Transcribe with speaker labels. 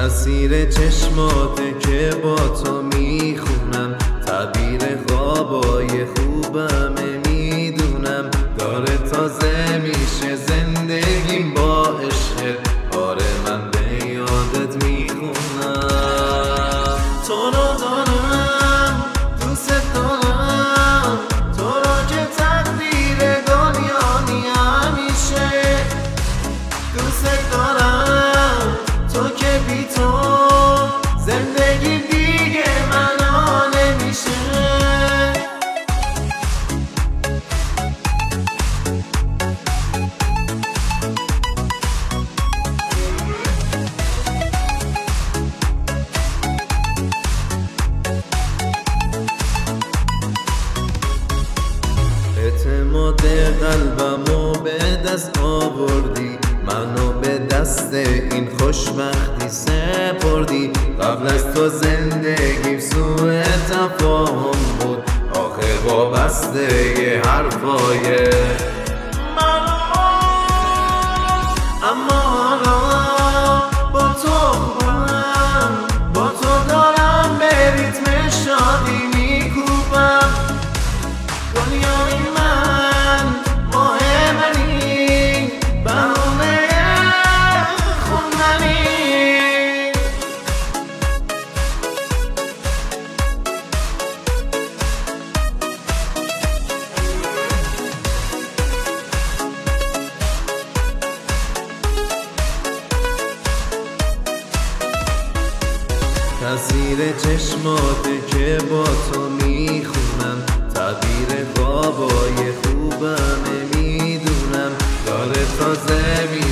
Speaker 1: تاثیر چشماته که با تو میخونم، تعبیر خوابای خوبمه میدونم، داره تازه میشه زندگیم با عشق. آره من به یادت میخونم، تو رو دارم دوست دارم، تو رو که تقدیر دنیایی همیشه دوست دارم، تو که بی تو زندگی دیگه معنا نمیشه. اعتماد قلبمو به دست آوردی، منو به دست این خوشبختی سپردی. قبل از تو زندگیم سوء تفاهم بود، آخه وابسته یه حرفای اما حالا با تو خوبم، با تو دارم به ریتم شادی میکوبم. دنیای من ماه منی، بهونه خوندنی. تاثیر چشماته که با تو میخونم، تعبیر خوابای خوبمه میدونم، داره تازه